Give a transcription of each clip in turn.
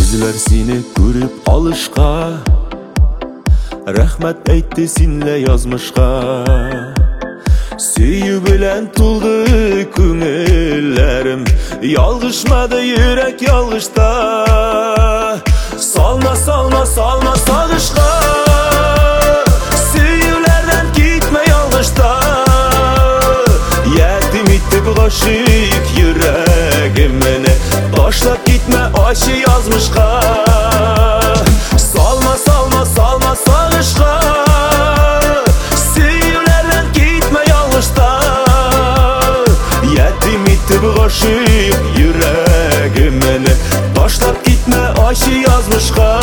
Gözler seni görüp alışqa, rahmat aytdi senle yazmışqa. Süyü bilen tuldu köngüllerim, yalgışmadı yürek yalgışta. Salma salma salma salışqa, süyülerden gitme yalgışta. Yetim itti bu aşık yüreğimine, taşlap gitme aşı yazmışqa. Salma salma salma salışqa, süyülerden gitme yalgışta. Yetim itti bu aşık yüreğimine, taşlap gitme aşı yazmışqa.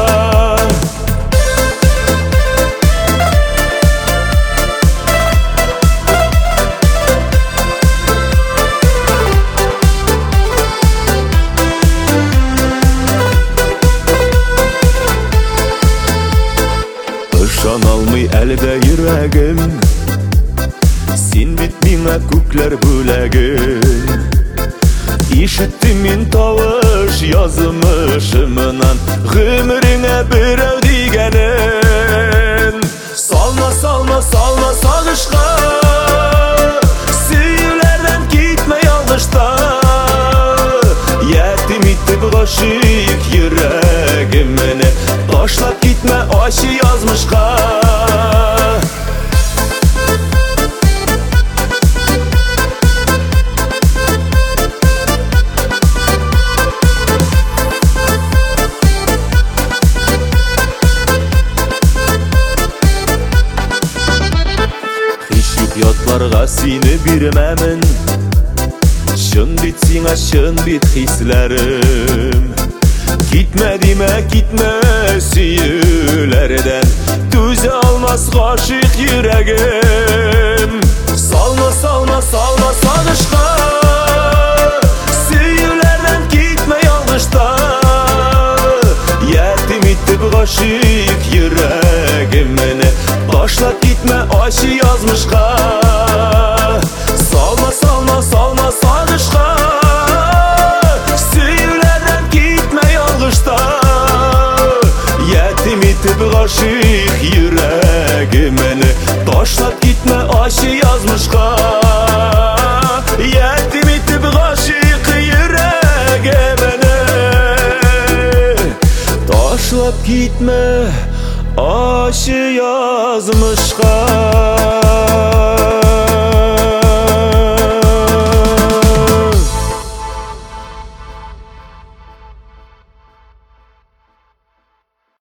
Işan almay əldə yüreğim, sen bit mine kökler bölegim. İşittim min tavuş yazmışımdan, gümrüne birəv digenin. Salma salma salma salışqa, süyülerden gitme yalgışta. Yetim itti bu aşık yüreğimine, taşlap gitme aşı yazmışqa. Yatlarga seni birmemin, şın bit sine şın bit hislerim. Gitme deme gitme süyülerden, düze almaz aşık yüreğim. Salma salma salma salışqa, süyülerden gitme yalgışta. Yetim itti bu aşık yüreğimine, taşlap gitme aşı yazmışqa. Salma salma salma salışqa, süyülerden gitme yalgışta. Yetim itti bu aşık yüreğimine, taşlap gitme aşı yazmışqa. Yetim itti bu aşık yüreğimine, taşlap gitme aşı yazmışqa.